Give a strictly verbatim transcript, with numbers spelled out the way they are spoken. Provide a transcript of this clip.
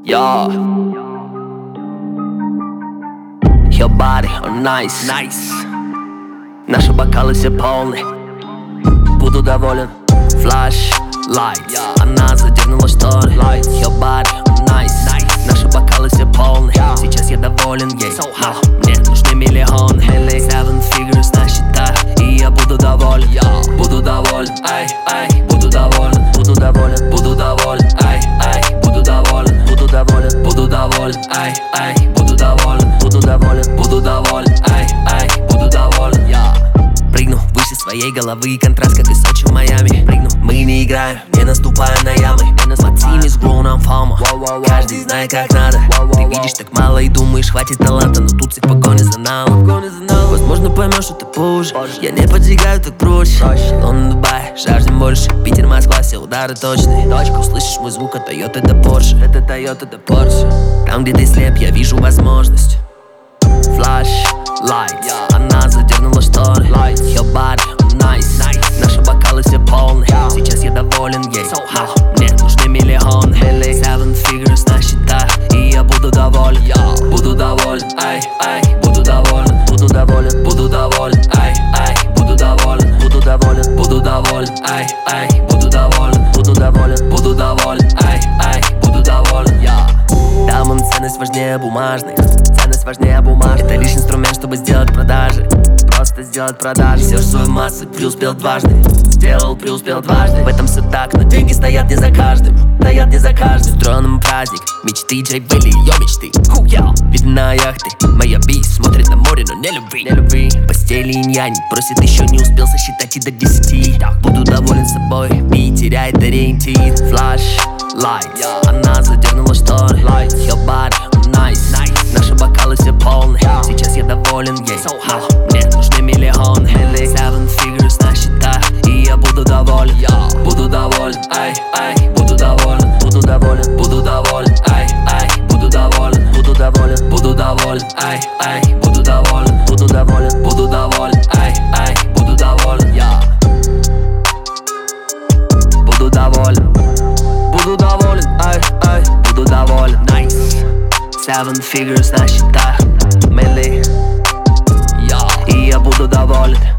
Yo. Your body on nice, nice. Наши бокалы все полны. Буду доволен. Flash lights. Она задернула шторы. Your body on nice, nice. Наши бокалы все полны. Сейчас я доволен ей, но мне нужны миллионы. Seven figures на счетах, и я буду доволен. Буду доволен, ай, ай. Буду доволен, буду доволен, буду доволен, ай, ай. Буду доволен, буду доволен, буду доволен, ай, ай. Буду доволен, буду доволен, буду доволен, ай, ай. Буду доволен. Прыгну выше своей головы, контраст как и Сочи в Майами. Прыгну, мы не играем, не наступая на ямы. My team is grown, I'm farmer. Каждый знает как надо. Ты видишь так мало и думаешь, хватит таланта, но тут все в погоне за налом. Возможно поймешь это позже. Я не поджигаю, так проще. Лондон, Дубай, жаждем больше. Питер, Москва, все удары точные. Услышишь мой звук от Toyota до Porsche. Это Toyota до Porsche. Там, где ты слеп, я вижу возможность. Flash lights. Она задернула шторы. Your body nice. Наши бокалы все полны. Сейчас я доволен ей, но мне нужны миллионы. Seven figures на счетах, и я буду доволен. Буду доволен, ай, ай. Буду доволен, буду доволен, буду доволен, ай, ай. Буду доволен, буду доволен, буду доволен, ай, ай. Буду доволен, буду доволен, буду доволен, ай, ай. Буду доволен. Дамам ценность важнее бумажной. Ценность важнее бумажной. Это лишь инструмент, чтобы сделать продажи. Просто сделать продажи. Все свою массу, преуспел дважды. Сделал, преуспел дважды. В этом все так, но деньги стоят не за каждым. Стоят не за каждым. Устроен праздник, мечты Джей были ее мечты. Вид на яхты, моя бис смотрит на море, но не любви, не любви. Постели инь-янь, просит, еще не успел сосчитать и до десяти. Буду доволен собой, би теряет ориентир. Flash lights, она задернула шторы. Your body nice, наши бокалы все полны. Сейчас я доволен ей, но мне нужны миллионы. Seven figures на счетах, и я буду доволен. Буду доволен, ай, ай. Буду доволен, буду доволен, буду доволен, ай, ай. Буду доволен, буду доволен, буду доволен, ай, ай. Буду доволен, буду доволен, буду доволен, ай, ай. Буду доволен, я. Буду доволен, буду доволен, ай, ай. Буду доволен, nice. Seven figures на счетах, мили, я. И я буду доволен.